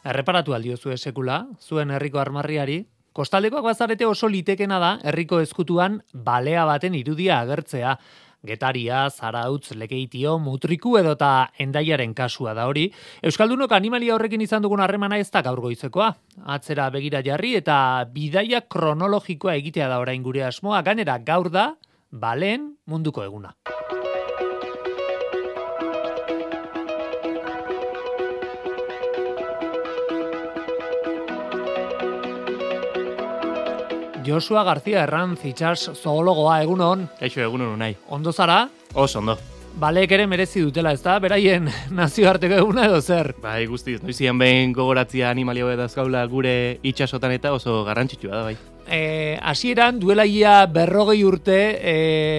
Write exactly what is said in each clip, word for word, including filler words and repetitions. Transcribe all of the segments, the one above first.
Erreparatu aldiozu sekula, zuen herriko armarriari, kostaldekoak bazarete oso litekena da herriko ezkutuan balea baten irudia agertzea. Getaria, Zarautz, Lekeitio, Mutriku edota Hendaiaren kasua da hori. Euskaldunok animalia horrekin izan dugun harremana ez da gaur goizekoa. Atzera begira jarri eta bidaia kronologikoa egitea da orain gure asmoa. Gainera gaur da baleen munduko eguna. Joshua García Herranz, itsas zoologoa, egunon. Kaixo, egunon unai. Ondo zara? Oso ondo. Baleek ere merezi dutela, ez da? Beraien nazioarteko eguna edo zer? Bai, guztiz, noizian behin gogoratzia animalio edazkaula gure itsasotan eta oso garrantzitsua da, bai. E, hasieran duela ia berrogei urte e,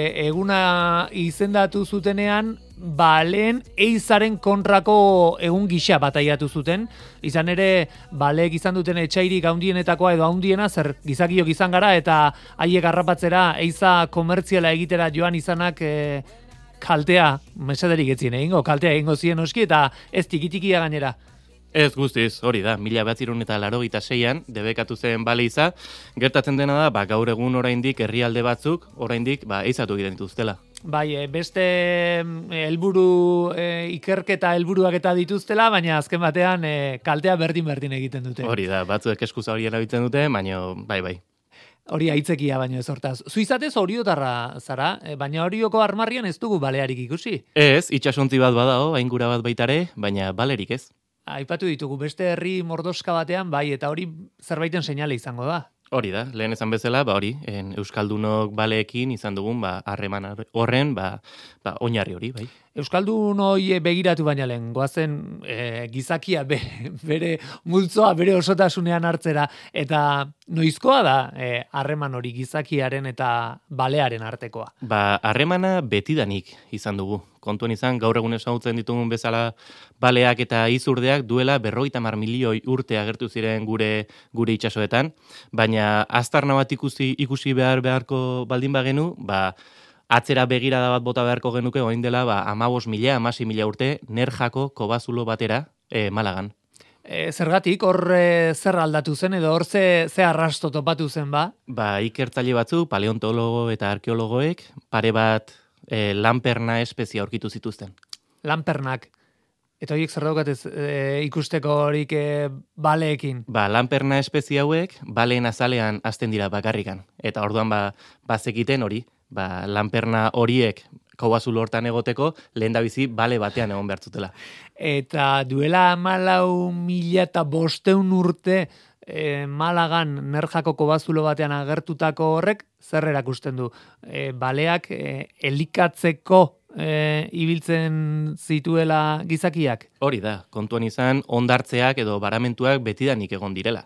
eguna izendatu zutenean baleen eizaren kontrako egun gisa bataiatu zuten. Izan ere, baleek izan duten etxairik haundienetakoa edo haundiena, zer gizakiok izan gara eta haiek harrapatzera eiza komertziala egitera joan izanak e, kaltea, mesederik etzien egingo, kaltea egingo zien oski eta ez tikitikia gainera. Ez guztiz, hori da, mila behatzirun eta larogeita seian, debekatu zen bale iza, gertatzen dena da, ba, gaur egun oraindik herrialde batzuk, oraindik ba, eizatu egiten dituztela. Bai, beste helburu e, ikerketa helburuak eta dituztela, baina azken batean e, kaltea berdin-berdin egiten dute. Hori da, batzuek eskuza hori erabiltzen dute, baina bai, bai. Hori aitzekia baino ez hortaz. Zuizatez oriotarra zara, baina orioko armarrian ez dugu balearik ikusi. Ez, itsasontzi bat badao, aingura bat baitare, baina balerik ez. Aipatu ditugu, beste herri mordoska batean, bai, eta hori zerbaiten seinale izango da. Hori da, lehen esan bezala, ba hori, en Euskaldunok baleekin izan dugun, ba, harreman horren, ba, ba, oinarri hori, bai. Euskaldun hori begiratu baina lehen, goazen e, gizakia be, bere multzoa, bere osotasunean hartzera, eta noizkoa da harreman hori gizakiaren eta balearen artekoa? Ba, harremana betidanik izan dugu. Kontuan izan, gaur egun ezagutzen ditugun bezala baleak eta izurdeak duela berrogeita hamar milioi urte agertu ziren gure gure itsasoetan, baina aztarna bat ikusi ikusi behar beharko baldin bagenu, ba atzera begirada bat bota beharko genuke orain dela ba hamabost mila, hamasei mila urte Nerjako kobazulo batera e, Malagan. E, zergatik hor e, zer aldatu zen edo hor ze, ze arrasto topatu zen ba? Ba ikertzaile batzu, paleontologo eta arkeologoek pare bat E, lanperna espezia aurkitu zituzten. Lanpernak. Eta horiek zer daukatez e, ikusteko horik e, baleekin? Ba, lanperna espezia hauek baleen azalean hasten dira bakarrikan. Eta orduan ba, bazekiten hori, ba, lanperna horiek kobazulo hortan egoteko, lehen da bizi bale batean egon behartzutela. Eta duela hamalau mila eta bosteun urte E, Malagan Nerjako kobazulo batean agertutako horrek zer erakusten du? E, baleak e, elikatzeko e, ibiltzen zituela gizakiak? Hori da, kontuan izan ondartzeak edo baramentuak betidanik egon direla.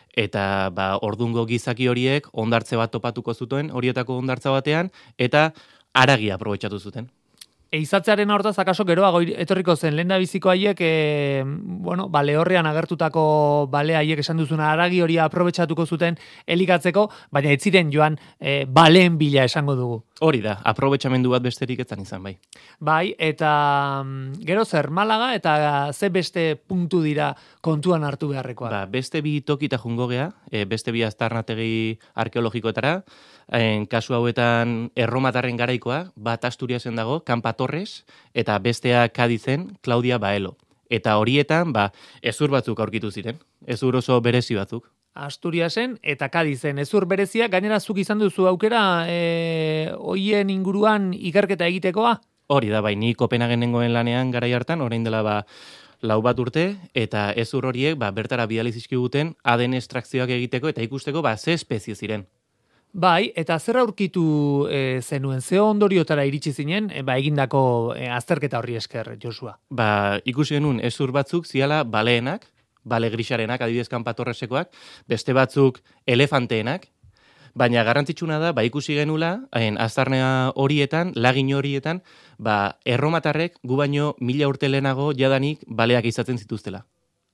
Eta ba, ordungo gizaki horiek ondartze bat topatuko zuten horietako ondartza batean eta haragia aprobetxatu zuten. Eizatzearen hortaz, akaso geroago etorriko zen, lehen da biziko haiek, e, bueno, bale horrean agertutako bale haiek esan duzuna haragi hori aprobetxatuko zuten elikatzeko, baina ez ziren joan e, baleen bila esango dugu. Hori da, aprobetxamendu bat besterik etzan izan, bai. Bai, eta gero zer, Malaga eta ze beste puntu dira kontuan hartu beharrekoa? Ba, beste bi tokita jungo gea, e, beste bi aztarnategi arkeologikoetara, en, kasu hauetan erromatarren garaikoa, bat Asturiasen dago, Campa Torres, eta bestea Kadizen, Claudia Baelo. Eta horietan, ba, ezur batzuk aurkitu ziren, ezur oso berezi batzuk. Asturiasen eta Kadizen ezur berezia, gainera zuk izan duzu aukera e, hoien inguruan ikerketa egitekoa? Hori da, bai, ni Kopenhagen nengoen lanean garai hartan, orain dela ba, lau bat urte, eta ezur horiek ba, bertara bidali zizkiguten A D N estrakzioak egiteko eta ikusteko ba, ze espezie ziren. Bai, eta zer aurkitu e, zenuen, ze ondoriotara iritsi zinen, e, ba, egindako e, azterketa horri esker, Joshua? Ba, ikusi genuen ezur batzuk ziala baleenak, bale grisarenak, adibidez Campa Torresekoak, beste batzuk elefanteenak, baina garrantzitsuna da, ba, ikusi genula, hain aztarnea horietan, lagin horietan, ba, erromatarrek gu baino mila urte lehenago jadanik baleak izaten zituztela.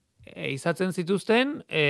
E, izaten zituzten, e,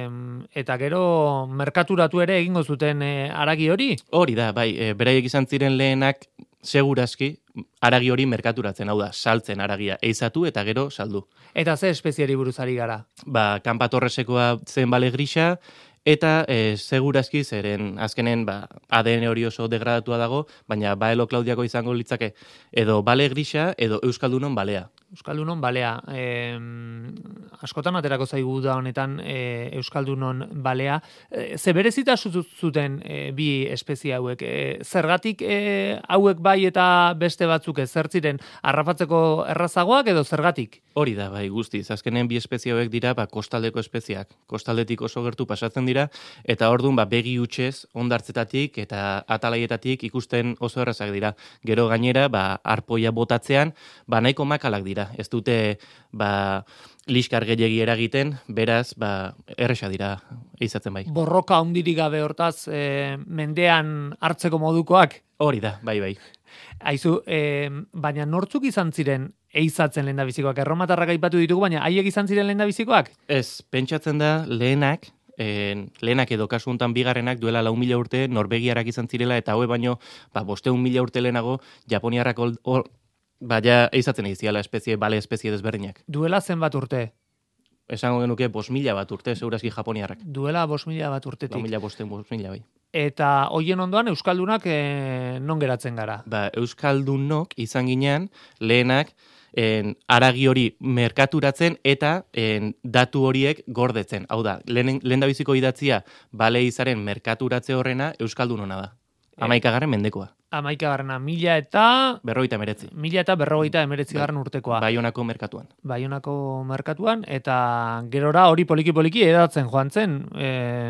eta gero merkaturatu ere egingo zuten e, haragi hori? Hori da, bai, e, beraiek izan ziren lehenak segurazki haragi hori merkaturatzen, hau da, saltzen haragia, eizatu eta gero saldu. Eta ze espeziari buruz ari gara? Ba, kanpatorresekoa zen bale grisa, eta e, segurazki zeren azkenen ba, A D N hori oso degradatua dago, baina baelo Klaudiako izango litzake edo bale grisa edo Euskaldunon balea. Euskaldunon balea. E, askotan aterako zaigu da honetan e, Euskaldunon balea. E, ze berezita zuten e, bi espezie hauek? E, zergatik e, hauek bai eta beste batzuk ez zertziren harrapatzeko errazagoak edo zergatik? Hori da, bai, guztiz. Azkenen bi espezie hauek dira ba, kostaldeko espeziak. Kostaldetik oso gertu pasatzen dira, eta orduan ba, begi hutsez ondartzetatik eta atalaietatik ikusten oso errazak dira. Gero gainera, ba, arpoia botatzean, ba, nahiko makalak dira. Ez dute ba, liskar gehiegi eragiten, beraz, ba, erresa dira eizatzen bai. Borroka hundirik gabe hortaz, e, mendean hartzeko modukoak? Hori da, bai, bai. Aizu, e, baina nortzuk izan ziren eizatzen lehendabizikoak? Erromatarrak aipatu ditugu, baina haiek izan ziren lehendabizikoak? Ez, pentsatzen da lehenak, En, lehenak edo kasu hontan bigarrenak duela lau mila urte norbegiarak izan zirela eta haue baino ba, bosteun mila urte lehenago japoniarrak baina eizatzen eiziala espezie, bale espezie desberdinak. Duela zenbat urte? Esango genuke bost mila bat urte, segurazki japoniarrak. Duela bost mila bat urtetik. Lau mila bosteun bost mila bai. Eta hoien ondoan Euskaldunak e, non geratzen gara? Ba, Euskaldunok izan ginean lehenak En, aragi hori merkaturatzen eta en, datu horiek gordetzen. Hau da, lehen, lehen da biziko idatzia bale izaren merkaturatze horrena Euskaldunona da. Amaikagarren mendekoa. Amaikagarrena, mila eta... Berrogeita emeretzi. Mila eta berrogeita emeretzi garren urtekoa. Baionako merkatuan. Baionako merkatuan, eta gerora hori poliki-poliki edatzen joan zen. E,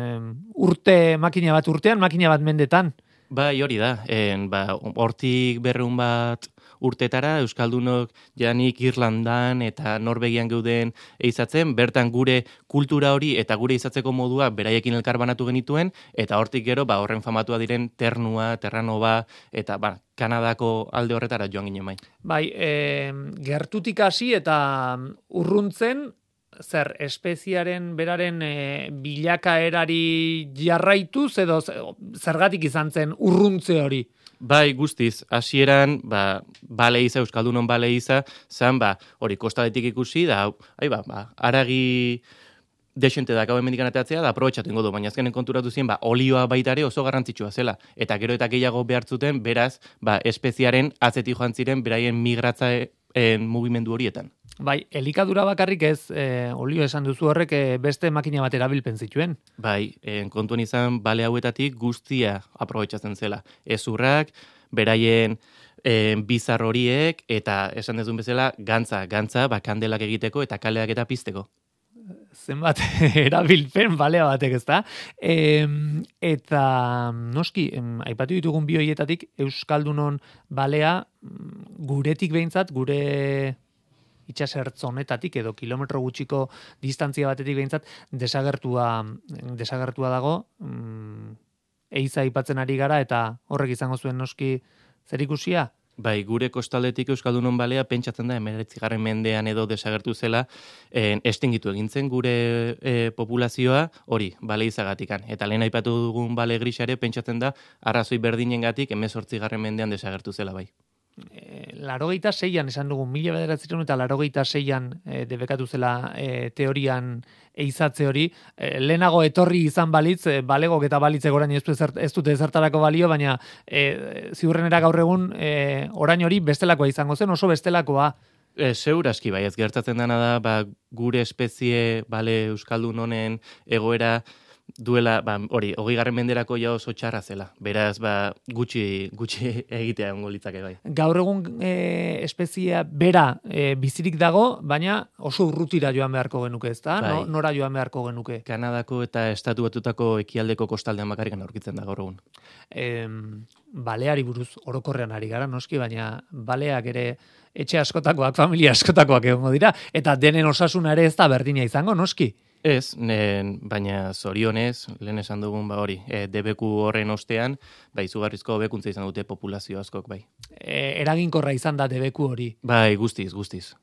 urte, makina bat urtean, makina bat mendetan. Bai, hori da. En, ba, hortik berreun bat... urtetara, Euskaldunok janik Irlandan eta Norvegian geuden eizatzen, bertan gure kultura hori eta gure izatzeko modua beraiekin elkarbanatu genituen, eta hortik gero ba, horren famatua diren Ternua, Terranova, eta ba, Kanadako alde horretara joan ginen bai. Bai, e, gertutik hasi eta urruntzen, zer, espeziaren beraren e, bilakaerari jarraituz, edo zergatik izan zen urruntze hori? Bai, guztiz, hasieran ba, bale iza, Euskaldunon bale iza, zan, ba, hori kostaletik ikusi, da, ai, ba, ba, aragi desente da gau emendikan ateatzea, da, aprobetxatu ingo du, baina azkenen konturatu ziren, ba, olioa baitare oso garrantzitsua zela, eta gero eta gehiago behartzuten, beraz, ba, espeziaren atzetik joan ziren, beraien migratza mugimendu horietan. Bai, elikadura bakarrik ez, e, olio esan duzu horrek e, beste makina bat erabilpen zituen. Bai, en, kontuan izan bale hauetatik guztia aprobetxatzen zela. Ezurrak, beraien en, bizar horiek, eta esan dezun bezala, gantza, gantza, ba, kandelak egiteko eta kaleak eta pizteko. Zenbat erabilpen balea batek, ezta? E, eta noski, em, aipatu ditugun bi horietatik Euskaldunon balea guretik behintzat, gure itxasertz honetatik edo kilometro gutxiko distantzia batetik behintzat desagertua, desagertua dago, mm, eiza aipatzen ari gara eta horrek izango zuen noski zerikusia? Bai, gure kostaldetik Euskaldunon balea pentsatzen da hemeretzigarren mendean edo desagertu zela en, estingitu egintzen gure e, populazioa hori, bale izagatikan. Eta lehen aipatu dugun bale grisare pentsatzen da arrazoi berdinengatik hemezortzigarren mendean desagertu zela bai. E, larogeita seian esan dugun, mila bederatziehun eta larogeita seian e, debekatu zela e, teorian eizatze hori, e, lehenago etorri izan balitz, e, balegok eta balitze gorain ez, ez dute ezertarako balio, baina e, ziurrenera gaur egun e, orain hori bestelakoa izango zen, oso bestelakoa. E, Segurazki bai, ez gertatzen dena da, ba, gure espezie, bale, Euskaldun honen egoera, duela, ba, hori, hogei garren menderako ja oso txarra zela. Beraz, ba, gutxi, gutxi egitea ongo litzake bai. Gaur egun e, espeziea bera e, bizirik dago, baina oso urrutira joan beharko genuke, ezta? Bai. No, nora joan beharko genuke? Kanadako eta Estatu Batuetako ekialdeko kostaldean bakarrikan aurkitzen da gaur egun. E, baleari buruz orokorrean ari gara, noski, baina baleak ere etxe askotakoak, familia askotakoak egongo dira, eta denen osasuna ere ez da berdina izango, noski? Ez, nen, baina zorionez, lehen esan dugun ba hori, e, debeku horren ostean, ba, izugarrizko hobekuntza izan dute populazio askok, bai. E, eraginkorra izan da debeku hori. Bai, guztiz, guztiz.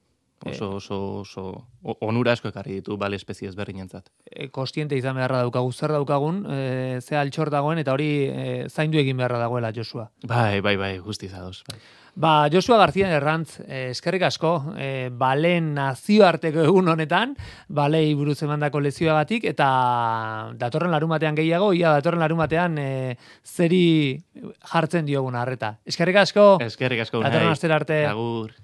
Oso, oso, oso, onura asko ekarri ditu bale espezie ezberdinentzat. E, kostiente izan beharra daukagu, zer daukagun, e, ze altxor dagoen, eta hori e, zaindu egin beharra dagoela, Josua. Bai, bai, bai, guztiz ados, bai. Ba, Josua García Herrantz, eh, eskerrik asko, eh, balen nazioarteko egun honetan, balei buruz emandako lezioagatik, eta datorren larumatean gehiago, ia datorren larumatean eh, zeri jartzen diogun arreta. Eskerrik asko! Eskerrik asko, datorren astera arte. Agur.